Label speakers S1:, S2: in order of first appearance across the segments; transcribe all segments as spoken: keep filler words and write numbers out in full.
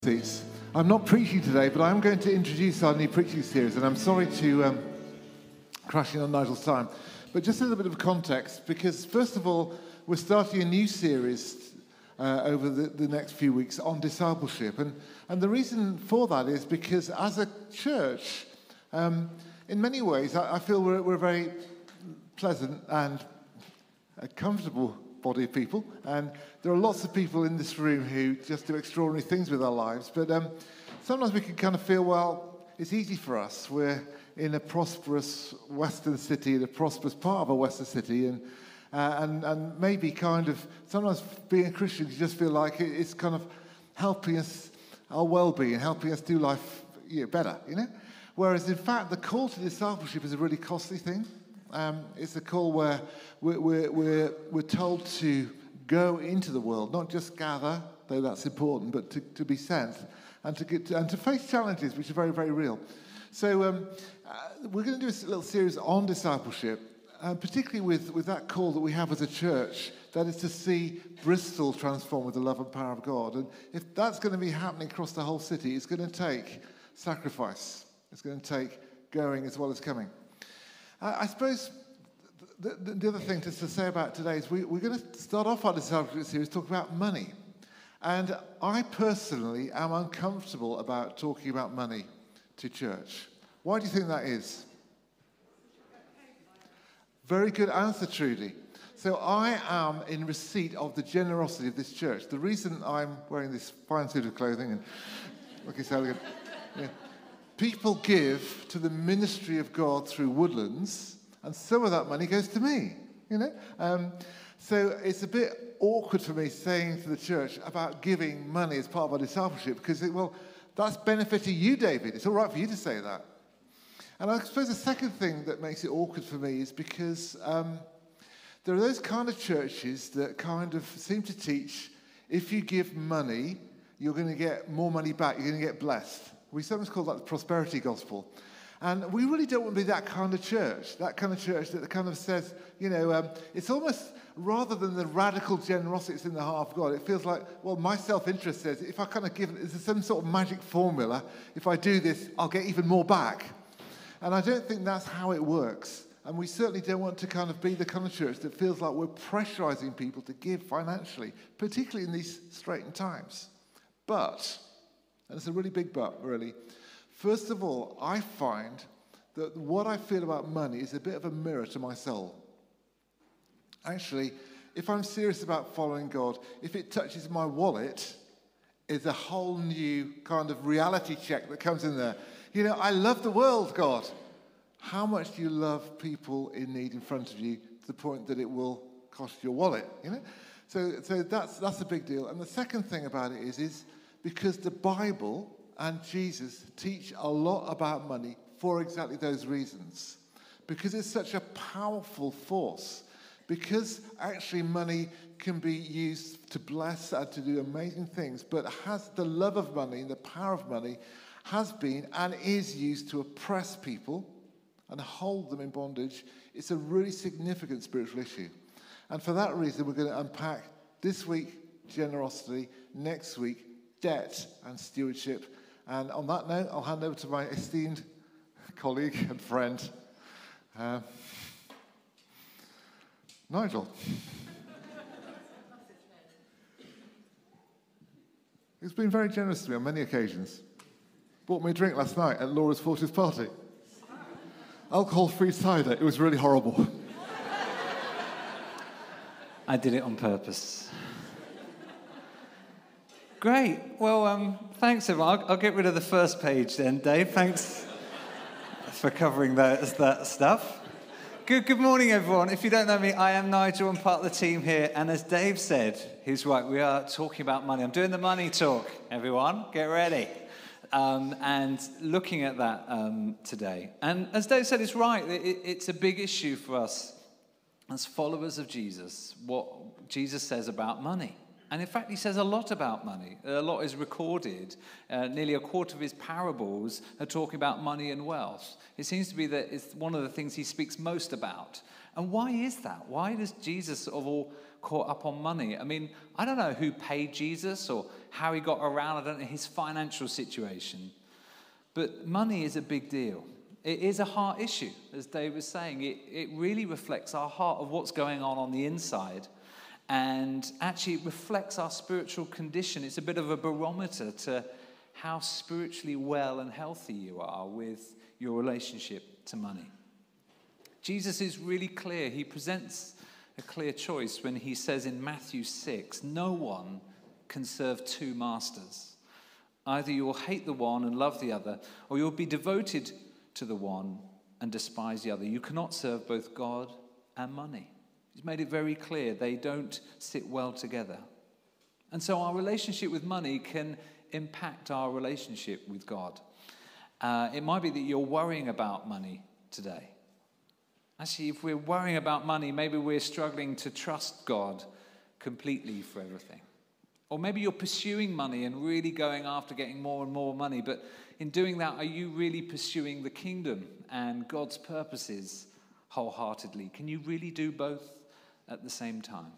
S1: Seats. I'm not preaching today, but I'm going to introduce our new preaching series, and I'm sorry to um, crash in on Nigel's time, but just a little bit of context, because first of all, we're starting a new series uh, over the, the next few weeks on discipleship, and, and the reason for that is because as a church, um, in many ways, I, I feel we're, we're a very pleasant and a comfortable body of people, and there are lots of people in this room who just do extraordinary things with our lives, but um, sometimes we can kind of feel, well, it's easy for us. We're in a prosperous Western city, in a prosperous part of a Western city, and uh, and and maybe kind of, sometimes being a Christian, you just feel like it's kind of helping us, our well-being, helping us do life you know, better, you know? Whereas, in fact, the call to discipleship is a really costly thing. Um, it's a call where we're, we're, we're, we're told to go into the world, not just gather, though that's important, but to, to be sent and to get to, and to face challenges which are very, very real. So um, uh, we're going to do a little series on discipleship, uh, particularly with, with that call that we have as a church, that is to see Bristol transform with the love and power of God. And if that's going to be happening across the whole city, it's going to take sacrifice. It's going to take going as well as coming. I suppose the, the, the other thing to, to say about today is we, we're going to start off our discipleship series talking about money. And I personally am uncomfortable about talking about money to church. Why do you think that is? Very good answer, Trudy. So I am in receipt of the generosity of this church. The reason I'm wearing this fine suit of clothing and looking so elegant... Yeah. People give to the ministry of God through Woodlands, and some of that money goes to me, you know. Um, so it's a bit awkward for me saying to the church about giving money as part of our discipleship, because, it, well, that's benefiting you, David. It's all right for you to say that. And I suppose the second thing that makes it awkward for me is because um, there are those kind of churches that kind of seem to teach if you give money, you're going to get more money back, you're going to get blessed. We sometimes call that the prosperity gospel. And we really don't want to be that kind of church, that kind of church that kind of says, you know, um, it's almost, rather than the radical generosity that's in the heart of God, it feels like, well, my self-interest says, if I kind of give, is there some sort of magic formula, if I do this, I'll get even more back. And I don't think that's how it works. And we certainly don't want to kind of be the kind of church that feels like we're pressurizing people to give financially, particularly in these straitened times. But... and it's a really big but, really. First of all, I find that what I feel about money is a bit of a mirror to my soul. Actually, if I'm serious about following God, if it touches my wallet, it's a whole new kind of reality check that comes in there. You know, I love the world, God. How much do you love people in need in front of you to the point that it will cost your wallet, you know? So, so that's, that's a big deal. And the second thing about it is, is because the Bible and Jesus teach a lot about money for exactly those reasons. Because it's such a powerful force. Because actually money can be used to bless and to do amazing things, but has the love of money and the power of money has been and is used to oppress people and hold them in bondage. It's a really significant spiritual issue. And for that reason, we're going to unpack this week generosity, next week debt and stewardship. And on that note, I'll hand over to my esteemed colleague and friend, uh, Nigel. He's been very generous to me on many occasions. Bought me a drink last night at Laura's fortieth party. Alcohol-free cider. It was really horrible.
S2: I did it on purpose. Great. Well, um, thanks, everyone. I'll, I'll get rid of the first page then, Dave. Thanks for covering that, that stuff. Good, good morning, everyone. If you don't know me, I am Nigel. I'm part of the team here. And as Dave said, he's right, we are talking about money. I'm doing the money talk, everyone. Get ready. Um, and looking at that um, today. And as Dave said, it's right. It, it's a big issue for us as followers of Jesus, what Jesus says about money. And in fact, he says a lot about money. A lot is recorded. Uh, nearly a quarter of his parables are talking about money and wealth. It seems to be that it's one of the things he speaks most about. And why is that? Why does Jesus sort of all caught up on money? I mean, I don't know who paid Jesus or how he got around, I don't know, his financial situation. But money is a big deal. It is a heart issue, as Dave was saying. It, it really reflects our heart of what's going on on the inside. And actually it reflects our spiritual condition. It's a bit of a barometer to how spiritually well and healthy you are with your relationship to money. Jesus is really clear. He presents a clear choice when he says in Matthew six, no one can serve two masters. Either you will hate the one and love the other, or you'll be devoted to the one and despise the other. You cannot serve both God and money. He's made it very clear they don't sit well together. And so our relationship with money can impact our relationship with God. Uh, it might be that you're worrying about money today. Actually, if we're worrying about money, maybe we're struggling to trust God completely for everything. Or maybe you're pursuing money and really going after getting more and more money, but in doing that, are you really pursuing the kingdom and God's purposes wholeheartedly? Can you really do both at the same time?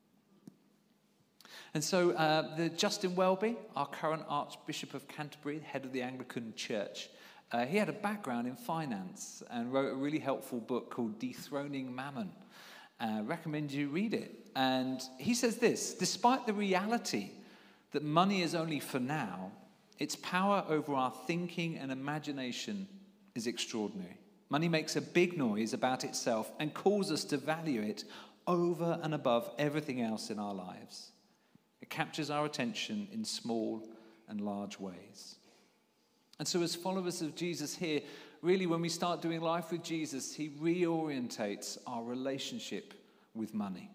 S2: And so uh, the Justin Welby, our current Archbishop of Canterbury, head of the Anglican Church, uh, he had a background in finance and wrote a really helpful book called Dethroning Mammon. I uh, recommend you read it. And he says this: despite the reality that money is only for now, its power over our thinking and imagination is extraordinary. Money makes a big noise about itself and calls us to value it over and above everything else in our lives. It captures our attention in small and large ways. And so as followers of Jesus here, really when we start doing life with Jesus, he reorientates our relationship with money.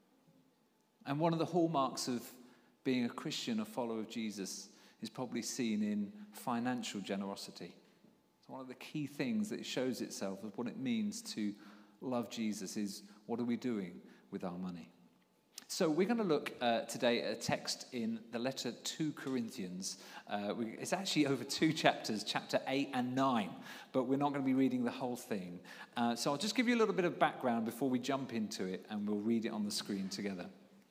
S2: And one of the hallmarks of being a Christian, a follower of Jesus, is probably seen in financial generosity. It's one of the key things that shows itself of what it means to love Jesus is, what are we doing with our money? So we're going to look uh, today at a text in the letter to Corinthians. Uh, we, it's actually over two chapters, chapter eight and nine, but we're not going to be reading the whole thing. Uh, so I'll just give you a little bit of background before we jump into it, and we'll read it on the screen together.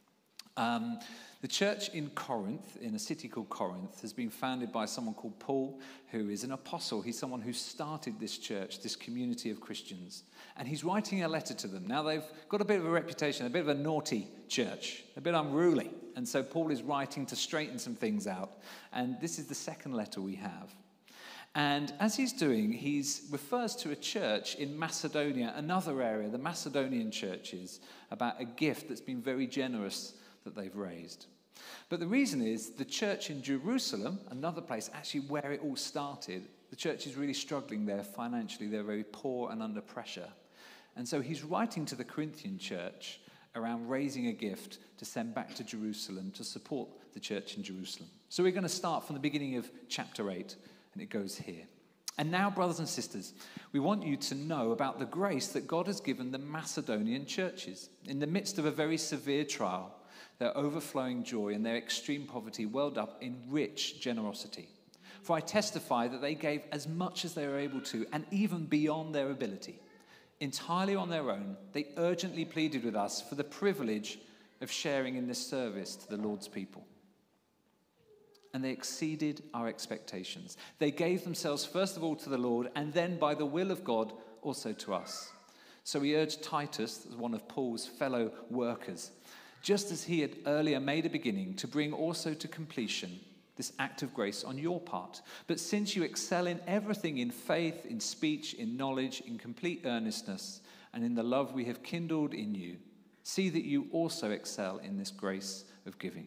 S2: Um, the church in Corinth, in a city called Corinth, has been founded by someone called Paul, who is an apostle. He's someone who started this church, this community of Christians. And he's writing a letter to them. Now, they've got a bit of a reputation, a bit of a naughty church, a bit unruly. And so Paul is writing to straighten some things out. And this is the second letter we have. And as he's doing, he refers to a church in Macedonia, another area, the Macedonian churches, about a gift that's been very generous that they've raised. But the reason is the church in Jerusalem, another place actually where it all started, the church is really struggling there financially. They're very poor and under pressure. And so he's writing to the Corinthian church around raising a gift to send back to Jerusalem to support the church in Jerusalem. So we're going to start from the beginning of chapter eight, and it goes here. And now, brothers and sisters, we want you to know about the grace that God has given the Macedonian churches. In the midst of a very severe trial, their overflowing joy and their extreme poverty welled up in rich generosity. For I testify that they gave as much as they were able to, and even beyond their ability. Entirely on their own, they urgently pleaded with us for the privilege of sharing in this service to the Lord's people. And they exceeded our expectations. They gave themselves first of all to the Lord, and then by the will of God also to us. So we urged Titus, one of Paul's fellow workers, just as he had earlier made a beginning, to bring also to completion this act of grace on your part. But since you excel in everything, in faith, in speech, in knowledge, in complete earnestness, and in the love we have kindled in you, see that you also excel in this grace of giving.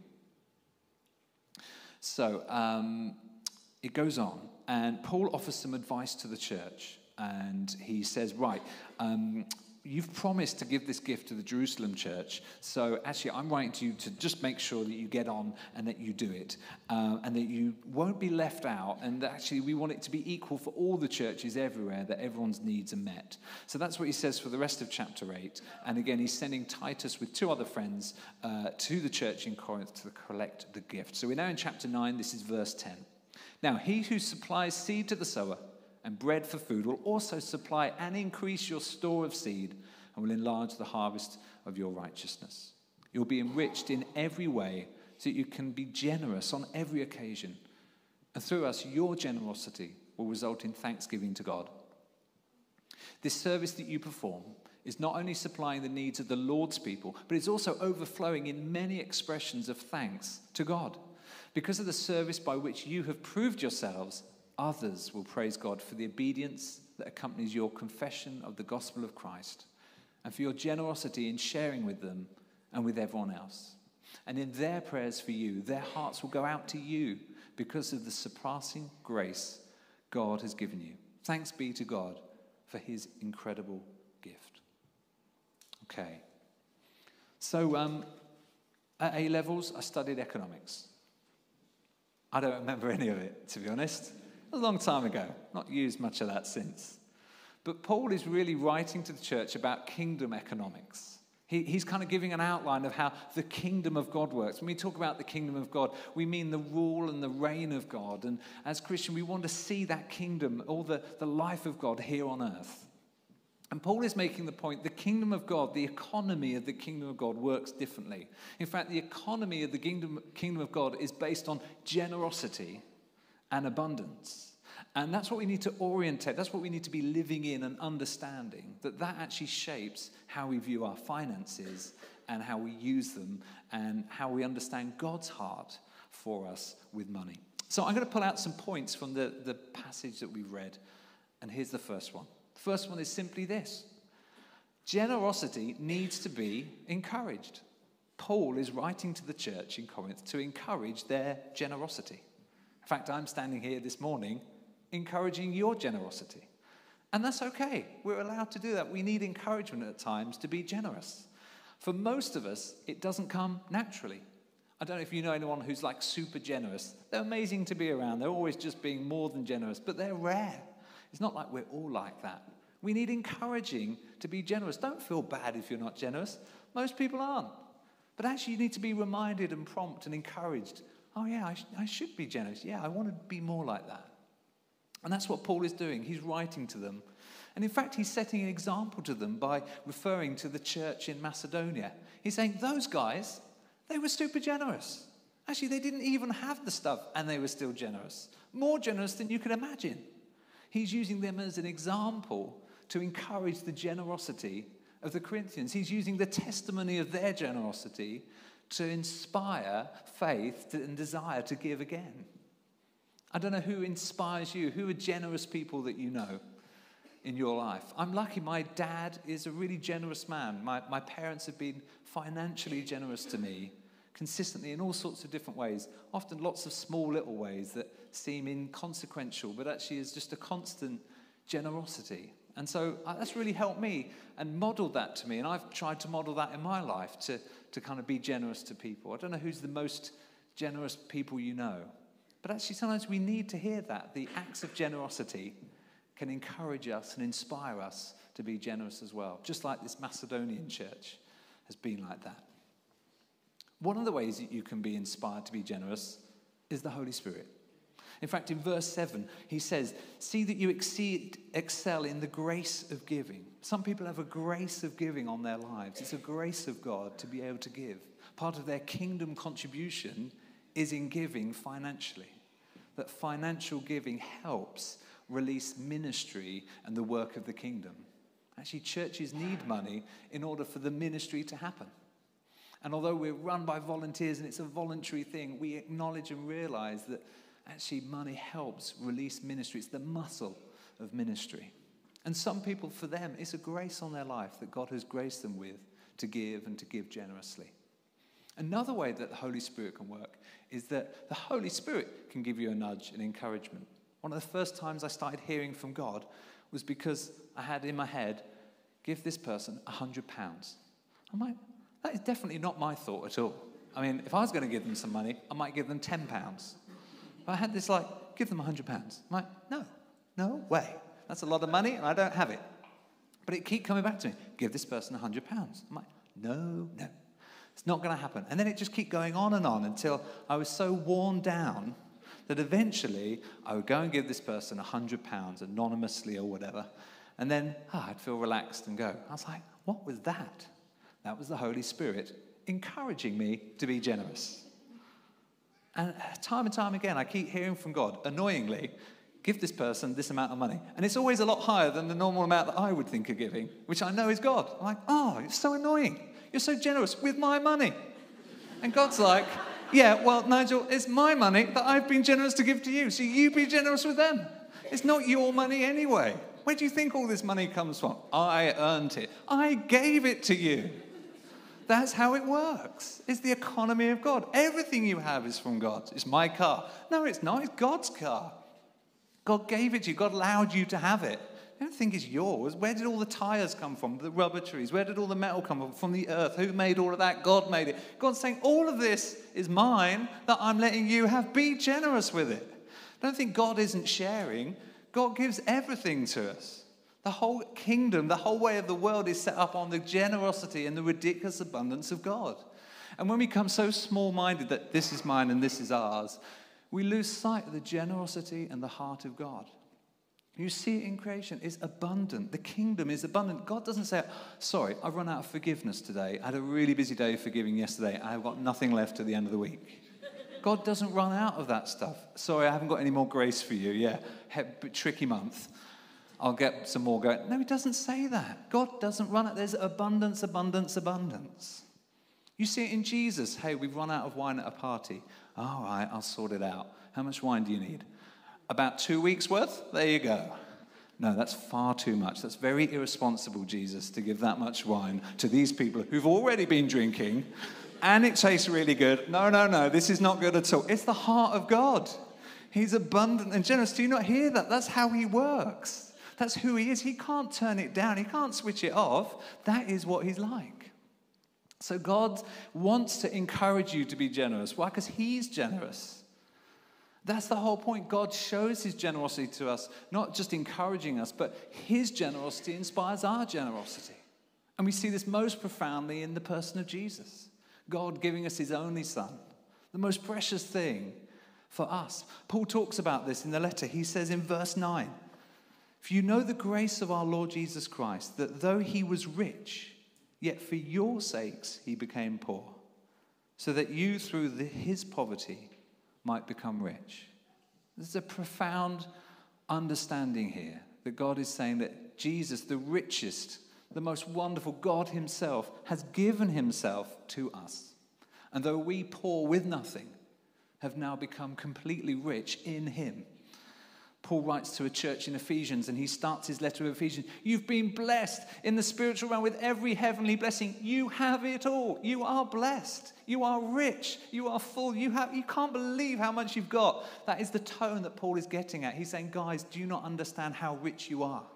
S2: So um, it goes on, and Paul offers some advice to the church, and he says, right, um, you've promised to give this gift to the Jerusalem church, so actually I'm writing to you to just make sure that you get on and that you do it, uh, and that you won't be left out, and that actually we want it to be equal for all the churches everywhere, that everyone's needs are met. So that's what he says for the rest of chapter eight, and again he's sending Titus with two other friends uh, to the church in Corinth to collect the gift. So we're now in chapter nine, this is verse ten. Now he who supplies seed to the sower and bread for food will also supply and increase your store of seed and will enlarge the harvest of your righteousness. You'll be enriched in every way so that you can be generous on every occasion. And through us, your generosity will result in thanksgiving to God. This service that you perform is not only supplying the needs of the Lord's people, but it's also overflowing in many expressions of thanks to God. Because of the service by which you have proved yourselves, others will praise God for the obedience that accompanies your confession of the gospel of Christ, and for your generosity in sharing with them and with everyone else. And in their prayers for you, their hearts will go out to you because of the surpassing grace God has given you. Thanks be to God for his incredible gift. Okay. So um, at A-levels, I studied economics. I don't remember any of it, to be honest. It was a long time ago. Not used much of that since. But Paul is really writing to the church about kingdom economics. He, he's kind of giving an outline of how the kingdom of God works. When we talk about the kingdom of God, we mean the rule and the reign of God. And as Christians, we want to see that kingdom, all the, the life of God here on earth. And Paul is making the point, the kingdom of God, the economy of the kingdom of God works differently. In fact, the economy of the kingdom, kingdom of God is based on generosity and abundance. And that's what we need to orientate. That's what we need to be living in and understanding, that that actually shapes how we view our finances and how we use them and how we understand God's heart for us with money. So I'm going to pull out some points from the, the passage that we've read. And here's the first one. The first one is simply this. Generosity needs to be encouraged. Paul is writing to the church in Corinth to encourage their generosity. In fact, I'm standing here this morning encouraging your generosity. And that's okay. We're allowed to do that. We need encouragement at times to be generous. For most of us, it doesn't come naturally. I don't know if you know anyone who's like super generous. They're amazing to be around. They're always just being more than generous, but they're rare. It's not like we're all like that. We need encouraging to be generous. Don't feel bad if you're not generous. Most people aren't. But actually, you need to be reminded and prompted and encouraged. Oh yeah, I, sh- I should be generous. Yeah, I want to be more like that. And that's what Paul is doing. He's writing to them. And in fact, he's setting an example to them by referring to the church in Macedonia. He's saying, those guys, they were super generous. Actually, they didn't even have the stuff, and they were still generous. More generous than you could imagine. He's using them as an example to encourage the generosity of the Corinthians. He's using the testimony of their generosity to inspire faith and desire to give again. I don't know who inspires you. Who are generous people that you know in your life? I'm lucky my dad is a really generous man. My, my parents have been financially generous to me consistently in all sorts of different ways, often lots of small little ways that seem inconsequential, but actually is just a constant generosity. And so uh, that's really helped me and modeled that to me, and I've tried to model that in my life to, to kind of be generous to people. I don't know who's the most generous people you know, but actually sometimes we need to hear that. The acts of generosity can encourage us and inspire us to be generous as well, just like this Macedonian church has been like that. One of the ways that you can be inspired to be generous is the Holy Spirit. In fact, in verse seven, he says, see that you exceed, excel in the grace of giving. Some people have a grace of giving on their lives. It's a grace of God to be able to give. Part of their kingdom contribution is in giving financially. That financial giving helps release ministry and the work of the kingdom. Actually, churches need money in order for the ministry to happen. And although we're run by volunteers and it's a voluntary thing, we acknowledge and realize that actually money helps release ministry. It's the muscle of ministry. And some people, for them, it's a grace on their life that God has graced them with to give and to give generously. Another way that the Holy Spirit can work is that the Holy Spirit can give you a nudge and encouragement. One of the first times I started hearing from God was because I had in my head, give this person a hundred pounds. I'm like, that is definitely not my thought at all. I mean, if I was going to give them some money, I might give them ten pounds. But I had this like, give them a hundred pounds. I'm like, no, no way. That's a lot of money and I don't have it. But it kept coming back to me, give this person a hundred pounds. I'm like, no, no, it's not going to happen. And then it just kept going on and on until I was so worn down that eventually I would go and give this person a hundred pounds anonymously or whatever. And then oh, I'd feel relaxed and go. I was like, what was that? That was the Holy Spirit encouraging me to be generous. And time and time again, I keep hearing from God, annoyingly, give this person this amount of money. And it's always a lot higher than the normal amount that I would think of giving, which I know is God. I'm like, oh, it's so annoying. You're so generous with my money. And God's like, yeah, well, Nigel, it's my money that I've been generous to give to you, so you be generous with them. It's not your money anyway. Where do you think all this money comes from? I earned it. I gave it to you. That's how it works. It's the economy of God. Everything you have is from God. It's my car. No, it's not. It's God's car. God gave it to you. God allowed you to have it. You don't think it's yours. Where did all the tires come from? The rubber trees. Where did all the metal come from? From the earth. Who made all of that? God made it. God's saying, all of this is mine that I'm letting you have. Be generous with it. Don't think God isn't sharing. God gives everything to us. The whole kingdom, the whole way of the world is set up on the generosity and the ridiculous abundance of God. And when we become so small-minded that this is mine and this is ours, we lose sight of the generosity and the heart of God. You see it in creation. It's abundant. The kingdom is abundant. God doesn't say, sorry, I've run out of forgiveness today. I had a really busy day of forgiving yesterday. I've got nothing left at the end of the week. God doesn't run out of that stuff. Sorry, I haven't got any more grace for you. Yeah, tricky month. I'll get some more going. No, he doesn't say that. God doesn't run out. There's abundance, abundance, abundance. You see it in Jesus. Hey, we've run out of wine at a party. All right, I'll sort it out. How much wine do you need? About two weeks worth? There you go. No, that's far too much. That's very irresponsible, Jesus, to give that much wine to these people who've already been drinking, and it tastes really good. No, no, no, this is not good at all. It's the heart of God. He's abundant and generous. Do you not hear that? That's how he works. That's who he is. He can't turn it down. He can't switch it off. That is what he's like. So God wants to encourage you to be generous. Why? Because he's generous. That's the whole point. God shows his generosity to us, not just encouraging us, but his generosity inspires our generosity. And we see this most profoundly in the person of Jesus. God giving us his only son, the most precious thing for us. Paul talks about this in the letter. He says in verse nine, "For you know the grace of our Lord Jesus Christ, that though he was rich, yet for your sakes he became poor, so that you through the, his poverty might become rich." There's a profound understanding here that God is saying that Jesus, the richest, the most wonderful God himself, has given himself to us. And though we poor with nothing, have now become completely rich in him. Paul writes to a church in Ephesians, and he starts his letter of Ephesians. You've been blessed in the spiritual realm with every heavenly blessing. You have it all. You are blessed. You are rich. You are full. You have. You can't believe how much you've got. That is the tone that Paul is getting at. He's saying, guys, do you not understand how rich you are?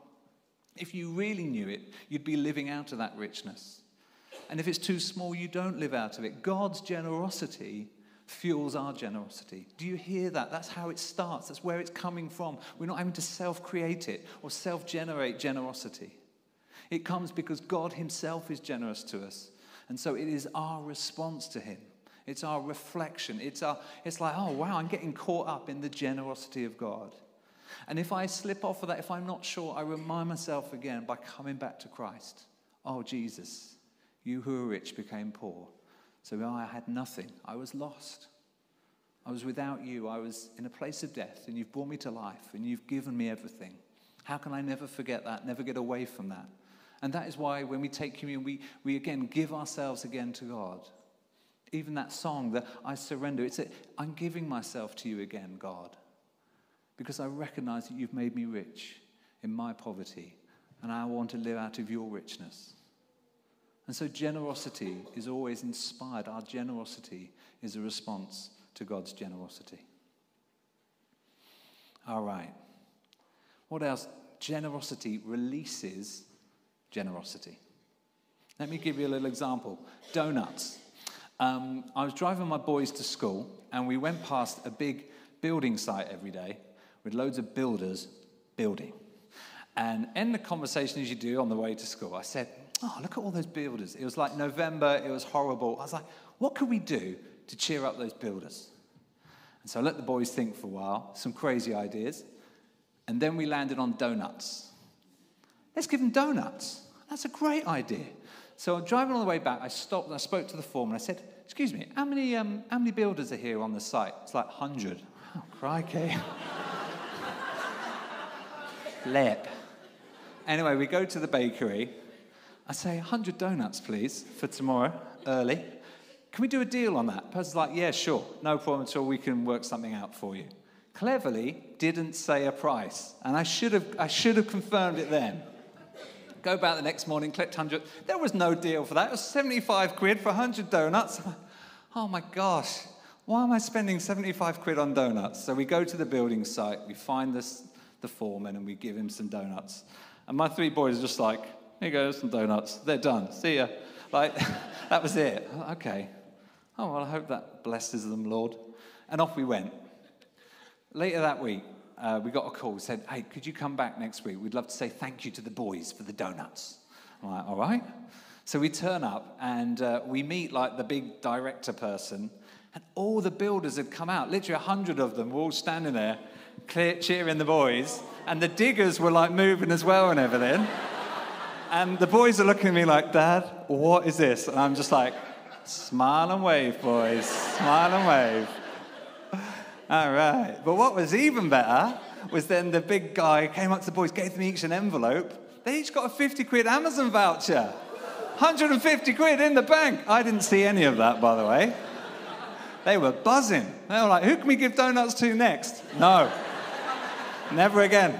S2: If you really knew it, you'd be living out of that richness. And if it's too small, you don't live out of it. God's generosity fuels our generosity. Do you hear that? That's how it starts. That's where it's coming from. We're not having to self-create it or self-generate generosity. It comes because God himself is generous to us. And so it is our response to him. It's our reflection. It's our. It's like, oh, wow, I'm getting caught up in the generosity of God. And if I slip off of that, if I'm not sure, I remind myself again by coming back to Christ. Oh, Jesus, you who are rich became poor. So I had nothing. I was lost. I was without you. I was in a place of death, and you've brought me to life, and you've given me everything. How can I never forget that, never get away from that? And that is why when we take communion, we, we again give ourselves again to God. Even that song, that I surrender, it's a, I'm giving myself to you again, God, because I recognize that you've made me rich in my poverty, and I want to live out of your richness. And so generosity is always inspired. Our generosity is a response to God's generosity. All right. What else? Generosity releases generosity. Let me give you a little example. Donuts. Um, I was driving my boys to school, and we went past a big building site every day with loads of builders building. And in the conversation as you do on the way to school, I said, oh, look at all those builders. It was like November. It was horrible. I was like, what could we do to cheer up those builders? And so I let the boys think for a while, some crazy ideas. And then we landed on donuts. Let's give them donuts. That's a great idea. So I'm driving on the way back. I stopped and I spoke to the foreman. I said, excuse me, how many um, how many builders are here on the site? It's like one hundred. Oh, crikey. Lep. Anyway, we go to the bakery. I say, one hundred donuts, please, for tomorrow, early. Can we do a deal on that? The person's like, yeah, sure. No problem at all. We can work something out for you. Cleverly, didn't say a price. And I should have I should have confirmed it then. Go back the next morning, collect one hundred. There was no deal for that. It was seventy-five quid for one hundred donuts. Oh, my gosh. Why am I spending seventy-five quid on donuts? So we go to the building site. We find this, the foreman, and we give him some donuts. And my three boys are just like, here you go, some donuts. They're done. See ya. Like, that was it. Okay. Oh, well, I hope that blesses them, Lord. And off we went. Later that week, uh, we got a call. Said, hey, could you come back next week? We'd love to say thank you to the boys for the donuts. I'm like, all right. So we turn up, and uh, we meet, like, the big director person, and all the builders had come out. Literally a hundred of them were all standing there, clear, cheering the boys, and the diggers were, like, moving as well and everything. And the boys are looking at me like, Dad, what is this? And I'm just like, smile and wave, boys. Smile and wave. All right. But what was even better was then the big guy came up to the boys, gave them each an envelope. They each got a fifty quid Amazon voucher. one hundred fifty quid in the bank. I didn't see any of that, by the way. They were buzzing. They were like, who can we give donuts to next? No. Never again.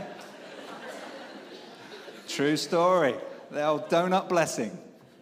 S2: True story. The old donut blessing.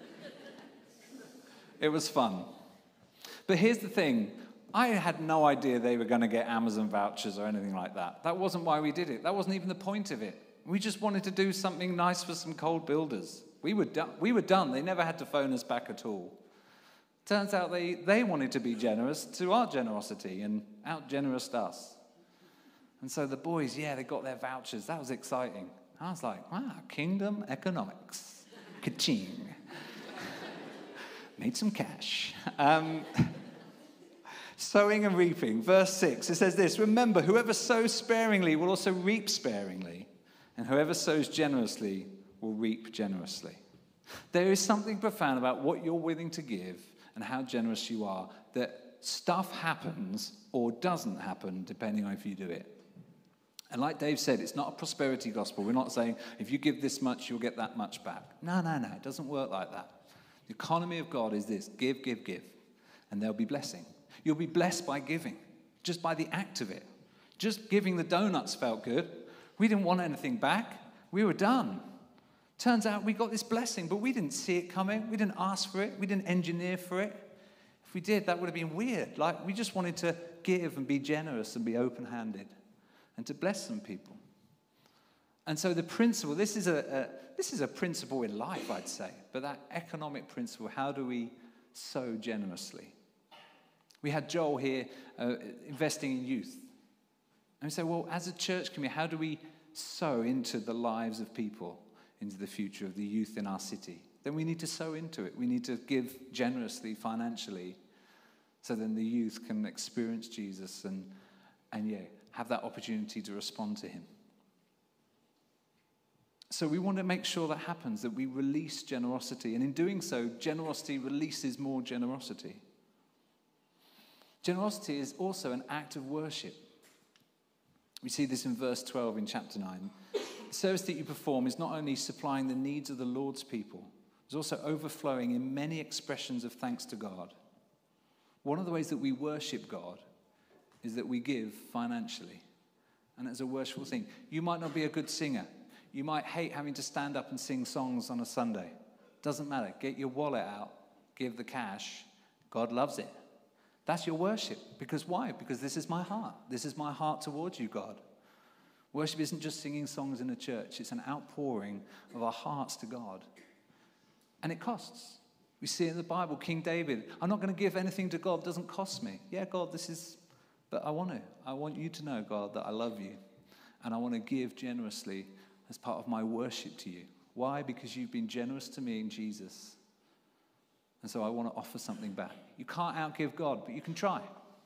S2: It was fun. But here's the thing. I had no idea they were going to get Amazon vouchers or anything like that. That wasn't why we did it. That wasn't even the point of it. We just wanted to do something nice for some cold builders. We were, do- we were done. They never had to phone us back at all. Turns out they, they wanted to be generous to our generosity and out-generous us. And so the boys, yeah, they got their vouchers. That was exciting. I was like, wow, kingdom economics. Ka-ching. Made some cash. Um, sowing and reaping. Verse six, it says this, remember, whoever sows sparingly will also reap sparingly, and whoever sows generously will reap generously. There is something profound about what you're willing to give and how generous you are, that stuff happens or doesn't happen depending on if you do it. And like Dave said, it's not a prosperity gospel. We're not saying, if you give this much, you'll get that much back. No, no, no. It doesn't work like that. The economy of God is this. Give, give, give. And there'll be blessing. You'll be blessed by giving. Just by the act of it. Just giving the donuts felt good. We didn't want anything back. We were done. Turns out we got this blessing, but we didn't see it coming. We didn't ask for it. We didn't engineer for it. If we did, that would have been weird. Like, we just wanted to give and be generous and be open-handed. And to bless some people. And so the principle, this is a, a this is a principle in life, I'd say, but that economic principle, how do we sow generously? We had Joel here uh, investing in youth. And we say, well, as a church community, how do we sow into the lives of people, into the future of the youth in our city? Then we need to sow into it. We need to give generously, financially, so then the youth can experience Jesus and, and yeah, have that opportunity to respond to him. So we want to make sure that happens, that we release generosity. And in doing so, generosity releases more generosity. Generosity is also an act of worship. We see this in verse twelve in chapter nine. The service that you perform is not only supplying the needs of the Lord's people, it's also overflowing in many expressions of thanks to God. One of the ways that we worship God is that we give financially. And it's a worshipful thing. You might not be a good singer. You might hate having to stand up and sing songs on a Sunday. Doesn't matter. Get your wallet out. Give the cash. God loves it. That's your worship. Because why? Because this is my heart. This is my heart towards you, God. Worship isn't just singing songs in a church. It's an outpouring of our hearts to God. And it costs. We see in the Bible, King David, I'm not going to give anything to God that doesn't cost me. Yeah, God, this is... But I want to. I want you to know, God, that I love you. And I want to give generously as part of my worship to you. Why? Because you've been generous to me in Jesus. And so I want to offer something back. You can't outgive God, but you can try.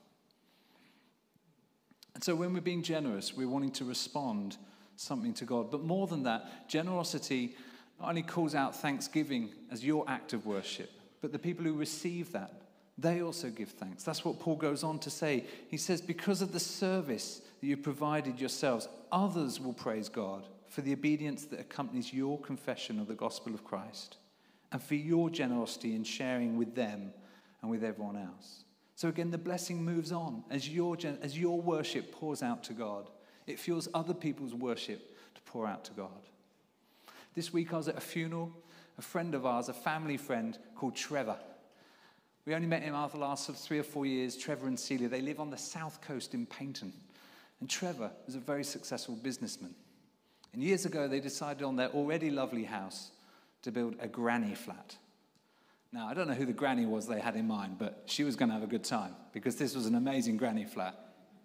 S2: And so when we're being generous, we're wanting to respond something to God. But more than that, generosity not only calls out thanksgiving as your act of worship, but the people who receive that, They also give thanks. That's what Paul goes on to say. He says, because of the service that you provided yourselves, others will praise God for the obedience that accompanies your confession of the gospel of Christ, and for your generosity in sharing with them and with everyone else. So again, the blessing moves on as your, as your worship pours out to God. It fuels other people's worship to pour out to God. This week I was at a funeral. A friend of ours, a family friend called Trevor. We only met him after the last sort of three or four years. Trevor and Celia, they live on the south coast in Paignton. And Trevor was a very successful businessman. And years ago, they decided on their already lovely house to build a granny flat. Now, I don't know who the granny was they had in mind, but she was going to have a good time because this was an amazing granny flat.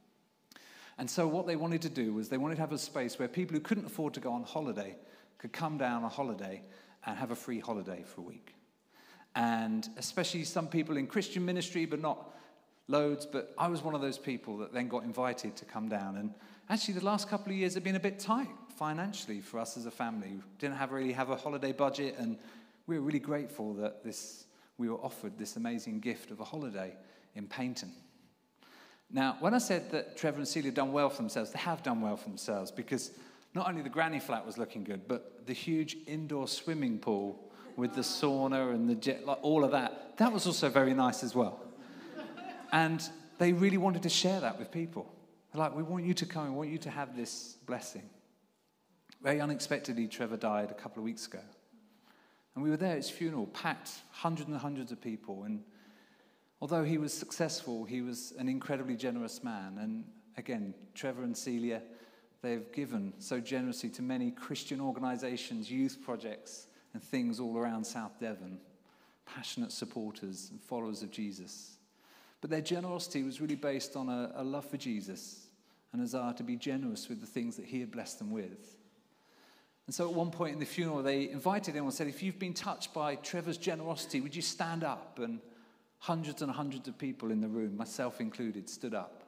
S2: And so what they wanted to do was they wanted to have a space where people who couldn't afford to go on holiday could come down on holiday and have a free holiday for a week. And especially some people in Christian ministry, but not loads, but I was one of those people that then got invited to come down. And actually the last couple of years have been a bit tight financially for us as a family. We didn't have really have a holiday budget, and we were really grateful that this we were offered this amazing gift of a holiday in Paignton. Now, when I said that Trevor and Celia had done well for themselves, they have done well for themselves, because not only the granny flat was looking good, but the huge indoor swimming pool with the sauna and the jet, like all of that, that was also very nice as well. And they really wanted to share that with people. They're like, we want you to come, we want you to have this blessing. Very unexpectedly, Trevor died a couple of weeks ago. And we were there at his funeral, packed, hundreds and hundreds of people. And although he was successful, he was an incredibly generous man. And again, Trevor and Celia, they've given so generously to many Christian organizations, youth projects, and things all around South Devon. Passionate supporters and followers of Jesus. But their generosity was really based on a, a love for Jesus and a desire to be generous with the things that he had blessed them with. And so at one point in the funeral, they invited him and said, if you've been touched by Trevor's generosity, would you stand up? And hundreds and hundreds of people in the room, myself included, stood up.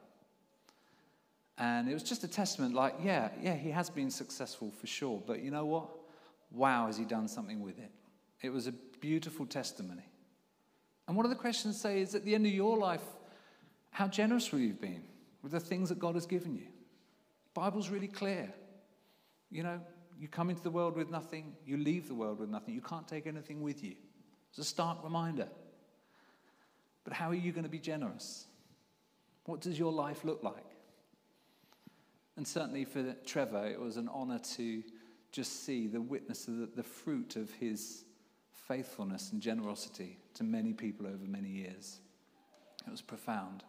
S2: And it was just a testament like, yeah, yeah, he has been successful for sure. But you know what? Wow, has he done something with it? It was a beautiful testimony. And one of the questions say is, at the end of your life, how generous will you have been with the things that God has given you? The Bible's really clear. You know, you come into the world with nothing, you leave the world with nothing. You can't take anything with you. It's a stark reminder. But how are you going to be generous? What does your life look like? And certainly for Trevor, it was an honor to just see the witness of the, the fruit of his faithfulness and generosity to many people over many years. It was profound.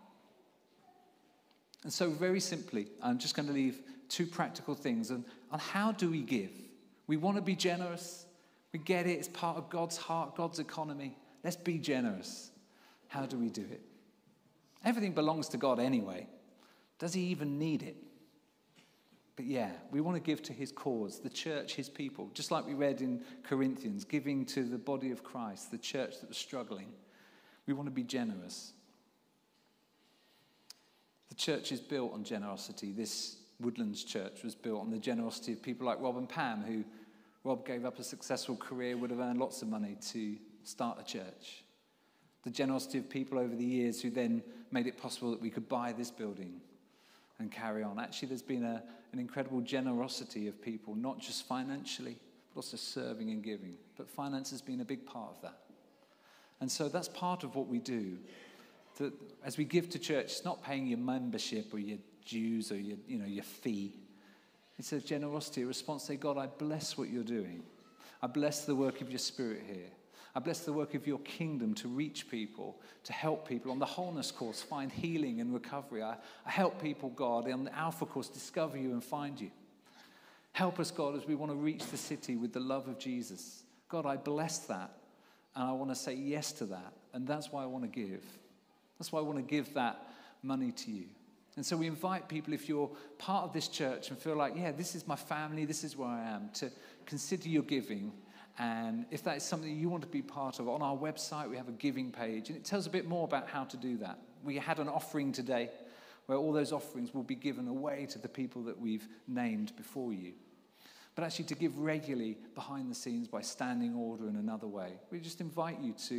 S2: And so very simply, I'm just going to leave two practical things on, on how do we give. We want to be generous. We get it. It's part of God's heart, God's economy. Let's be generous. How do we do it? Everything belongs to God anyway. Does he even need it? But yeah, we want to give to his cause, the church, his people. Just like we read in Corinthians, giving to the body of Christ, the church that was struggling. We want to be generous. The church is built on generosity. This Woodlands church was built on the generosity of people like Rob and Pam, who Rob gave up a successful career, would have earned lots of money to start a church. The generosity of people over the years who then made it possible that we could buy this building and carry on. Actually, there's been a, an incredible generosity of people, not just financially, but also serving and giving. But finance has been a big part of that. And so that's part of what we do. That as we give to church, it's not paying your membership or your dues or your, you know, your fee. It's a generosity, a response to say, God, I bless what you're doing. I bless the work of your Spirit here. I bless the work of your kingdom to reach people, to help people on the wholeness course, find healing and recovery. I, I help people, God, on the Alpha course, discover you and find you. Help us, God, as we want to reach the city with the love of Jesus. God, I bless that, and I want to say yes to that, and that's why I want to give. That's why I want to give that money to you. And so we invite people, if you're part of this church and feel like, yeah, this is my family, this is where I am, to consider your giving. And if that is something you want to be part of, on our website we have a giving page, and it tells a bit more about how to do that. We had an offering today where all those offerings will be given away to the people that we've named before you. But actually to give regularly behind the scenes by standing order in another way. We just invite you to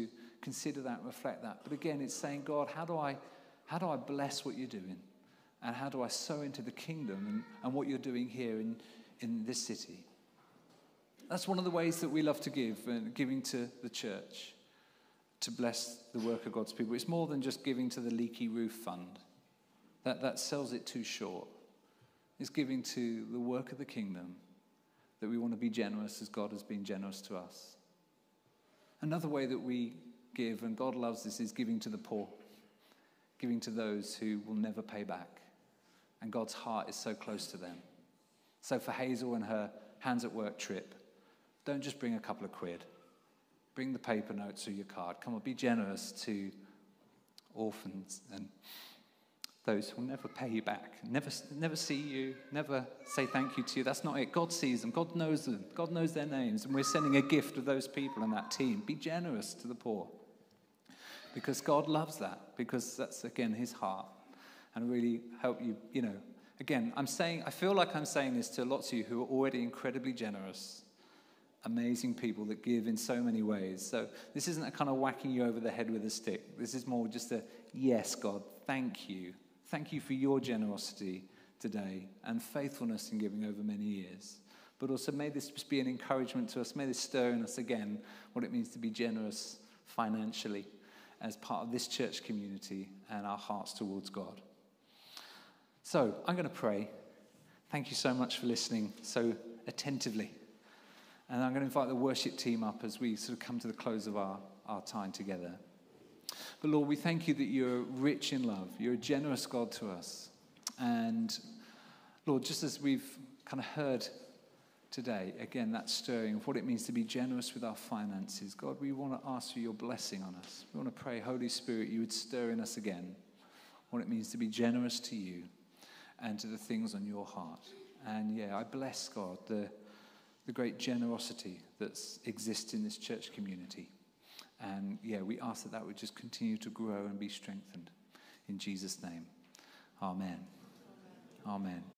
S2: consider that, reflect that. But again, it's saying, God, how do I, how do I bless what you're doing? And how do I sow into the kingdom and, and what you're doing here in, in this city? That's one of the ways that we love to give, and giving to the church to bless the work of God's people. It's more than just giving to the leaky roof fund. That, that sells it too short. It's giving to the work of the kingdom, that we want to be generous as God has been generous to us. Another way that we give, and God loves this, is giving to the poor, giving to those who will never pay back. And God's heart is so close to them. So for Hazel and her Hands at Work trip, don't just bring a couple of quid. Bring the paper notes or your card. Come on, be generous to orphans and those who will never pay you back, never, never see you, never say thank you to you. That's not it. God sees them. God knows them. God knows their names. And we're sending a gift to those people and that team. Be generous to the poor. Because God loves that. Because that's, again, his heart. And really help you, you know. Again, I'm saying, I feel like I'm saying this to lots of you who are already incredibly generous. Amazing people that give in so many ways. So this isn't a kind of whacking you over the head with a stick. This is more just a, yes, God, thank you. Thank you for your generosity today and faithfulness in giving over many years. But also may this just be an encouragement to us. May this stir in us again what it means to be generous financially as part of this church community and our hearts towards God. So I'm going to pray. Thank you so much for listening so attentively. And I'm going to invite the worship team up as we sort of come to the close of our, our time together. But Lord, we thank you that you're rich in love. You're a generous God to us. And Lord, just as we've kind of heard today, again, that stirring of what it means to be generous with our finances, God, we want to ask for your blessing on us. We want to pray, Holy Spirit, you would stir in us again what it means to be generous to you and to the things on your heart. And yeah, I bless, God, the, the great generosity that exists in this church community. And yeah, we ask that that would just continue to grow and be strengthened. In Jesus' name, amen. Amen. Amen.